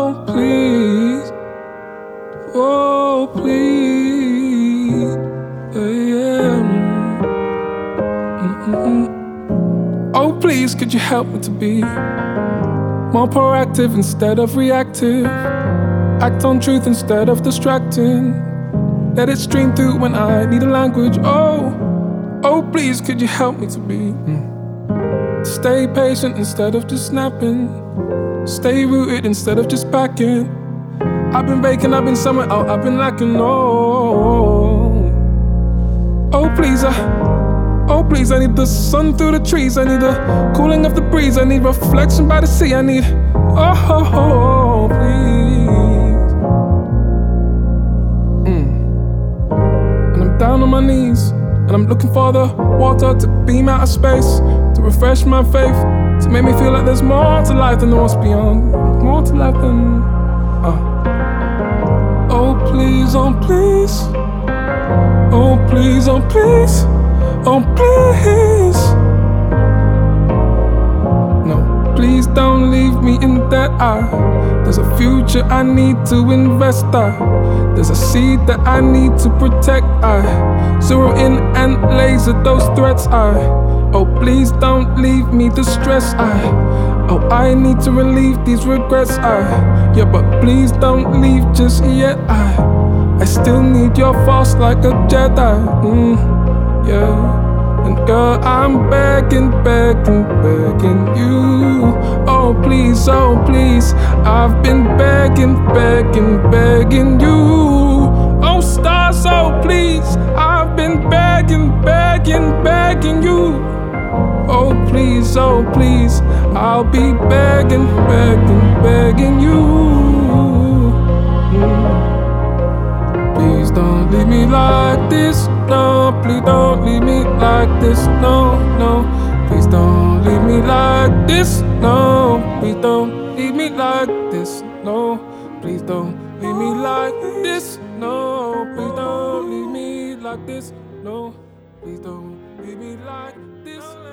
oh please, oh please, yeah. Oh please, could you help me to be more proactive instead of reactive? Act on truth instead of distracting. Let it stream through when I need a language. Oh please, could you help me to be stay patient instead of just snapping. Stay rooted instead of just packing. I've been baking, I've been somewhere out, I've been lacking. Oh please, I need the sun through the trees. I need the cooling of the breeze. I need reflection by the sea. I need, oh please. And I'm down on my knees, and I'm looking for the water to beam out of space, to refresh my faith, to make me feel like there's more to life than what's beyond. More to life than, oh please, oh please. Oh please, oh please. Oh please. No, please don't leave me in that eye. There's a future I need to invest. There's a seed that I need to protect. I zero in and laser those threats. Oh please don't leave me distressed. I need to relieve these regrets. Yeah, but please don't leave just yet. I still need your force like a Jedi. Yeah. And girl, I'm begging you. Oh please, I've been begging you. Oh stars, oh please, I've been begging you. Oh please, I'll be begging you. Please don't leave me like this. No, please don't leave me like this. No, please don't leave me like this. No, please don't leave me like this. No, please don't leave me like this. No, please don't leave me like this. No, please don't leave me like this.